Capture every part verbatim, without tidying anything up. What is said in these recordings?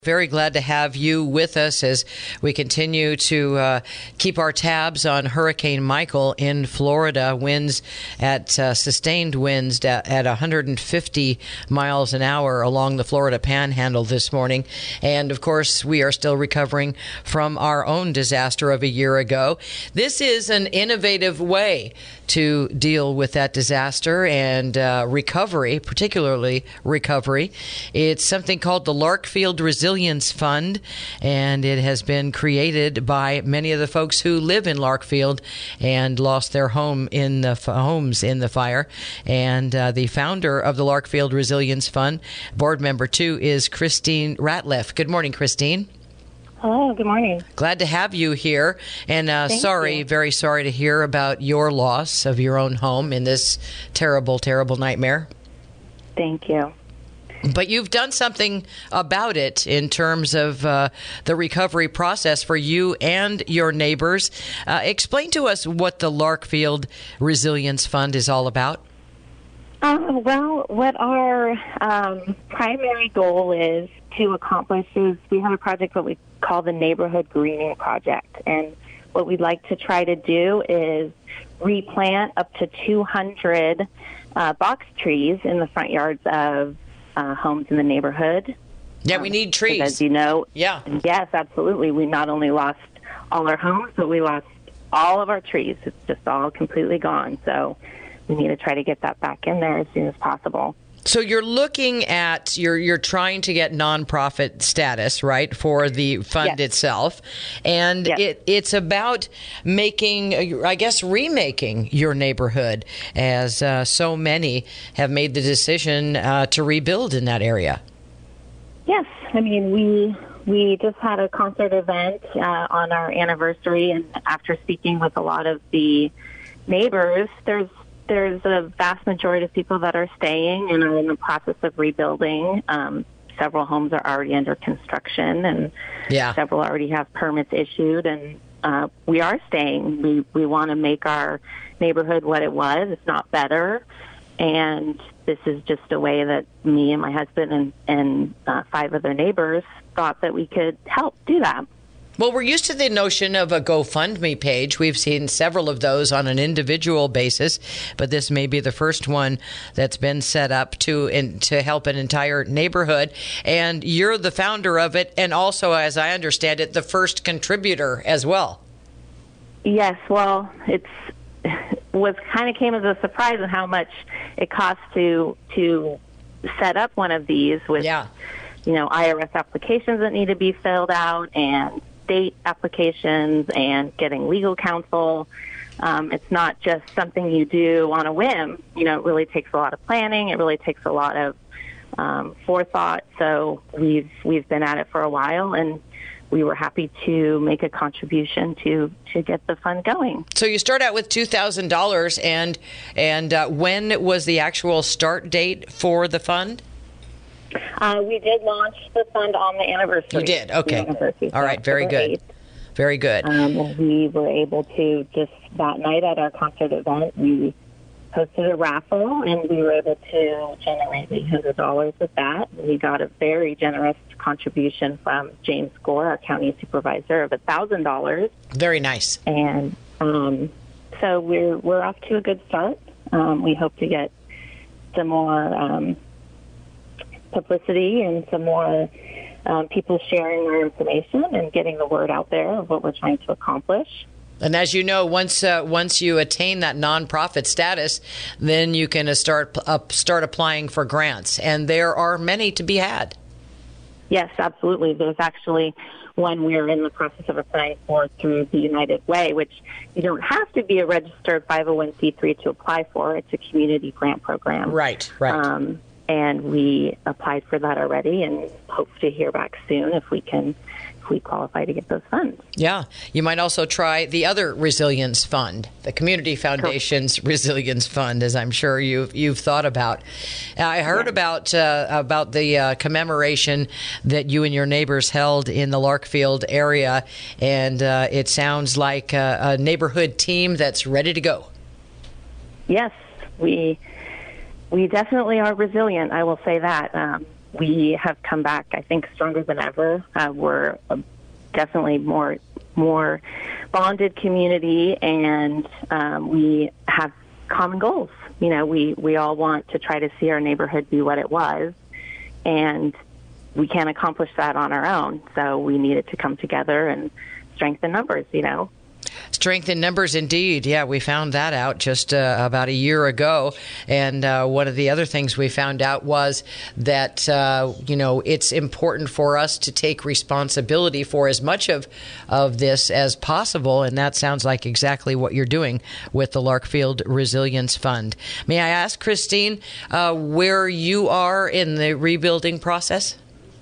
Very glad to have you with us as we continue to uh, keep our tabs on Hurricane Michael in Florida. Winds at uh, sustained winds at, at one hundred fifty miles an hour along the Florida Panhandle this morning. And of course, we are still recovering from our own disaster of a year ago. This is an innovative way to deal with that disaster and uh, recovery, particularly recovery. It's something called the Larkfield Resilience Fund, and it has been created by many of the folks who live in Larkfield and lost their home in the f- homes in the fire. And uh, the founder of the Larkfield Resilience Fund, board member two, is Christine Ratliff. Good morning, Christine. Hello, good morning. Glad to have you here. And uh, sorry, you. very sorry to hear about your loss of your own home in this terrible, terrible nightmare. Thank you. But you've done something about it in terms of uh, the recovery process for you and your neighbors. Uh, explain to us what the Larkfield Resilience Fund is all about. Um, well, what our um, primary goal is to accomplish is we have a project that we call the Neighborhood Greening Project. And what we'd like to try to do is replant up to two hundred uh, box trees in the front yards of uh, homes in the neighborhood. Yeah, we need trees. Um, as you know, yeah. Yes, absolutely. We not only lost all our homes, but we lost all of our trees. It's just all completely gone. So we need to try to get that back in there as soon as possible. So you're looking at, you're you're trying to get nonprofit status, right, for the fund yes. itself. And yes. it it's about making, I guess, remaking your neighborhood, as uh, so many have made the decision uh, to rebuild in that area. Yes. I mean, we we just had a concert event uh, on our anniversary, and after speaking with a lot of the neighbors, there's There's a vast majority of people that are staying and are in the process of rebuilding. Um, several homes are already under construction, and yeah. several already have permits issued. And uh, we are staying. We we want to make our neighborhood what it was, if not better. And this is just a way that me and my husband and, and uh, five other neighbors thought that we could help do that. Well, we're used to the notion of a GoFundMe page. We've seen several of those on an individual basis, but this may be the first one that's been set up to in, to help an entire neighborhood. And you're the founder of it, and also, as I understand it, the first contributor as well. Yes, well, it's was kind of came as a surprise on how much it costs to to set up one of these with, yeah. you know, I R S applications that need to be filled out and state applications and getting legal counsel. Um, it's not just something you do on a whim. You know, it really takes a lot of planning. It really takes a lot of um, forethought. So we've we've been at it for a while, and we were happy to make a contribution to to get the fund going. So you start out with two thousand dollars, and and uh, when was the actual start date for the fund? Uh, we did launch the fund on the anniversary. You did? Okay. Anniversary, all right. Very good. eighth. Very good. Um, and we were able to, just that night at our concert event, we hosted a raffle, and we were able to generate eight hundred dollars with that. We got a very generous contribution from James Gore, our county supervisor, of one thousand dollars. Very nice. And um, so we're, we're off to a good start. Um, we hope to get some more Um, publicity and some more um, people sharing our information and getting the word out there of what we're trying to accomplish. And as you know, once uh, once you attain that nonprofit status, then you can uh, start uh, start applying for grants, and there are many to be had. Yes, absolutely. There's actually one we're in the process of applying for through the United Way, which you don't have to be a registered five oh one c three to apply for. It's a community grant program. Right, right. Um, And we applied for that already and hope to hear back soon if we can, if we qualify to get those funds. Yeah. You might also try the other Resilience Fund, the Community Foundation's cool. Resilience Fund, as I'm sure you've, you've thought about. I heard yeah. about uh, about the uh, commemoration that you and your neighbors held in the Larkfield area, and uh, it sounds like a, a neighborhood team that's ready to go. Yes, we... We definitely are resilient, I will say that. Um, we have come back, I think, stronger than ever. Uh, we're definitely more more bonded community, and um, we have common goals. You know, we, we all want to try to see our neighborhood be what it was, and we can't accomplish that on our own. So we needed to come together and strengthen numbers, you know. Strength in numbers, indeed. Yeah, we found that out just uh, about a year ago. And uh, one of the other things we found out was that, uh, you know, it's important for us to take responsibility for as much of, of this as possible. And that sounds like exactly what you're doing with the Larkfield Resilience Fund. May I ask, Christine, uh, where you are in the rebuilding process?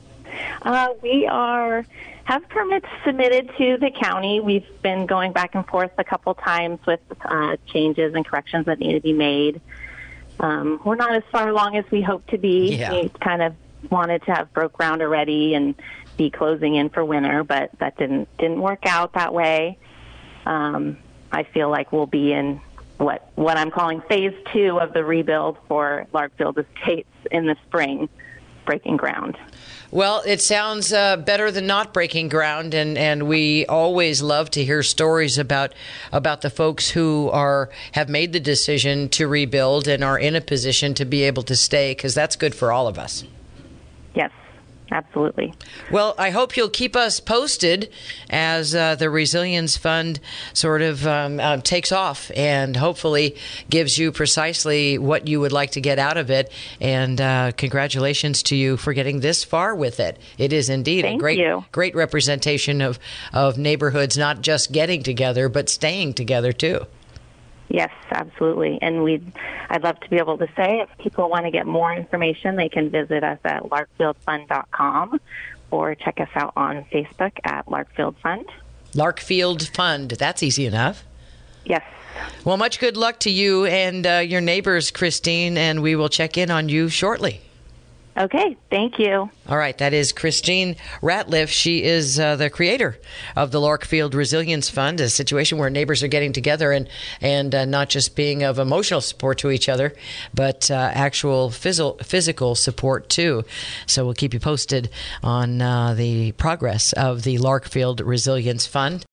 Uh, we are... have permits submitted to the county. We've been going back and forth a couple times with uh, changes and corrections that need to be made. Um, we're not as far along as we hope to be. Yeah. We kind of wanted to have broke ground already and be closing in for winter, but that didn't didn't work out that way. Um, I feel like we'll be in what what I'm calling phase two of the rebuild for Larkfield Estates in the spring, breaking ground. Well, it sounds uh, better than not breaking ground, and, and we always love to hear stories about about the folks who are have made the decision to rebuild and are in a position to be able to stay, because that's good for all of us. Yes, absolutely. Well, I hope you'll keep us posted as uh, the Resilience Fund sort of um, uh, takes off and hopefully gives you precisely what you would like to get out of it. And uh, congratulations to you for getting this far with it. It is indeed Thank a great, you. great representation of, of neighborhoods, not just getting together, but staying together too. Yes, absolutely. And we'd, I'd love to be able to say if people want to get more information, they can visit us at larkfield fund dot com or check us out on Facebook at Larkfield Fund. Larkfield Fund. That's easy enough. Yes. Well, much good luck to you and uh, your neighbors, Christine, and we will check in on you shortly. Okay, thank you. All right, that is Christine Ratliff. She is uh, the creator of the Larkfield Resilience Fund, a situation where neighbors are getting together and, and uh, not just being of emotional support to each other, but uh, actual phys- physical support, too. So we'll keep you posted on uh, the progress of the Larkfield Resilience Fund.